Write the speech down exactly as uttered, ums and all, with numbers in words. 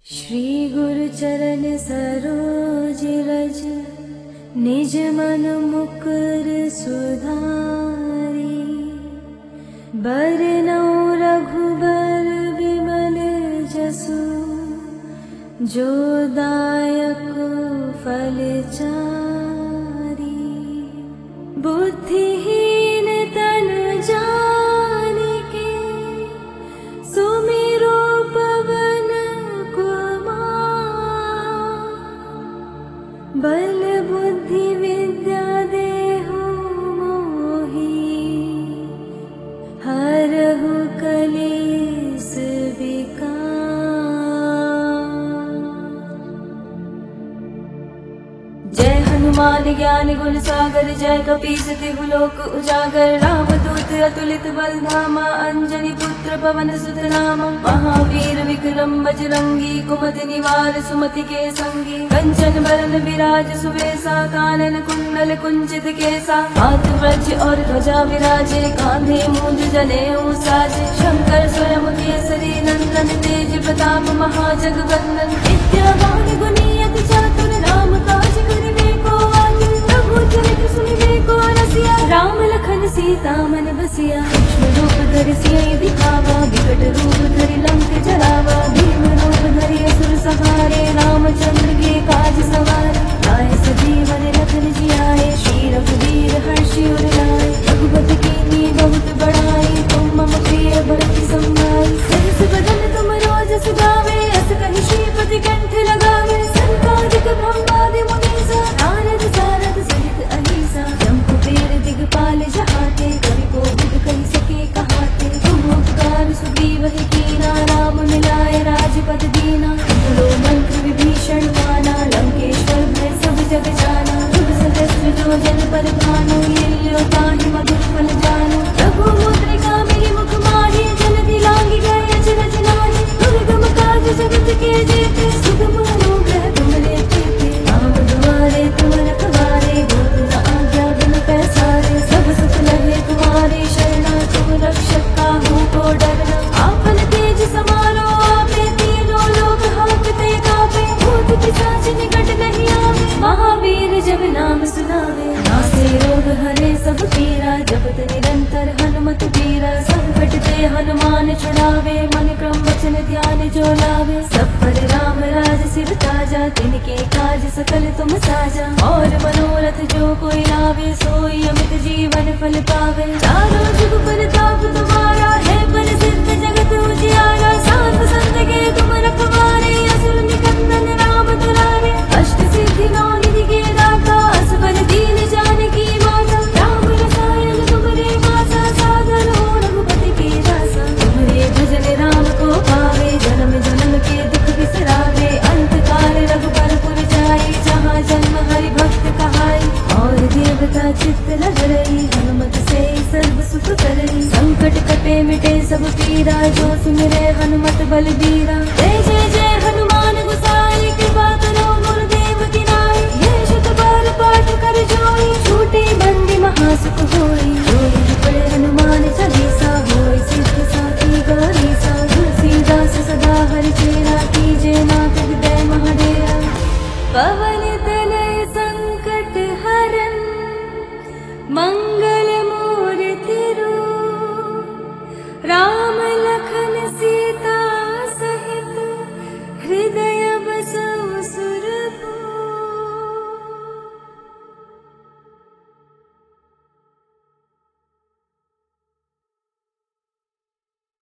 श्री गुरु चरण सरोज रज निज मन मुकुर सुधारी। बरनौ रघुबर विमल जसु जो दायक फल चारी। बुद्धिहीन तनु जानिके सुमिरो पवन कुमार। बल बुद्धि विद्या देहु मोहि हरहु कलेस विकार। जय हनुमान ज्ञान गुण सागर जय कपीस तिहु लोक उजागर। राम दूत अतुलित बल धामा अंजनी पुत्र पवन सुत नामा। महावीर विक्रम बजरंगी कुमति निवार सुमति के संगी। कंचन बरन विराज सुवेसा कानन कुंडल कुंचित केसा। हाथ वज्र और ध्वजा विराजे कांधे मूंज जनेऊ साजे। शंकर स्वयं केसरी नंदन तेज प्रताप महाजगवंदन। विद्यावान गुणी अति चातुर राम काज करिबे को आतुर। प्रभु चरित्र सुनिबे को रसिया राम लखन सीता मन बसिया। सूक्ष्म रूप धरि सियहि दिखावा विकट रूप धरि लंक जरावा। भीम रूप धरि असुर सहारे रामचंद्र के काज सवारे। लाए सजीवन लखन जियाए श्री रघुवीर हर्षि उर लाए। रघुपति कीन्ही बहुत बड़ाई तुम मम प्रिय भरत समाई। सहस बदन तुम रोजस गावे अस कहि श्रीपति कंठ लगावे। संकादिक ब्रह्मादि मुनीसा नारद सारद सहित अहिसा। जम कुबेर दिगपाल जहाते कवि कोविद कहि सके कहाते। तुम उपकार सुग्रीव ही कीना राम मिलाए राजपद दीना। लो मंत्र विभीषण माना लंकेश्वर भय सब जग जाना। जुग सहस्त्र जो जन पर भानु लील्यो ताहि मधुर फल जानु। रघुमुद्रिका मेरी मुख माही जलधि लांघि गए अचरज नाहि। दुर्गम काज जगत के जेते सुगम अनुग्रह तुमरे तेते। राम दुआरे तुम रखवारे होत न आज्ञा बिनु पैसारे। सब सुख लहे तुम्हारी शरणा तुम रक्षक काहू को डरना। आपन तेज समारो आपे तीनों लोक हांकते कांपे। भूत पिशाच निकट नहीं आवे महावीर जब नाम सुनावे। नासे रोग हरे सब पीरा जपत निरंतर हनुमत बीरा। संकट ते हनुमान छुड़ावे मन क्रम वचन ध्यान जो लावे। सब पर राम राज सिर ताजा तिनके काज सकल तुम साजा। और मनोरथ जो कोई लावे सोई अमित जीवन फल पावे। चारों जुग परताप तुम्हारा है प्रसिद्ध जगत उजियारा। सात संत के तुम रखवारे असुर निकंदन राम दुलारे। अष्ट सिद्धि नौ निधि के दाता असबर दीन जानकी माता। राम रसायन तुमरे वासा सादर हो रघुपति के दासा। तुम्हारे भजन राम को पावे जन्म जन्म के दुख बिसरावे। अंत काल रघुबर जाई जहाँ जन्म हरि भक्त कहाई। और देवता चित्त लग रही हनुमत से सर्व सुख करई। संकट कटे मिटे सब पीरा जो सुमिरे हनुमत बल बीरा। जय जय जय हनुमान गोसाई कृपा करो गुरुदेव की नाई। ये शत बार पाठ कर जोई छूटे बंदी महासुख होई। जोई पढ़े हनुमान चालीसा होई सिद्ध साखी गौरीसा। तुलसीदास सदा हरि चेरा कीजे नाथ हृदय महाडेरा। पवन तनय संकट हरन मंगल मूर्ति रूप। राम लखन सीता सहित हृदय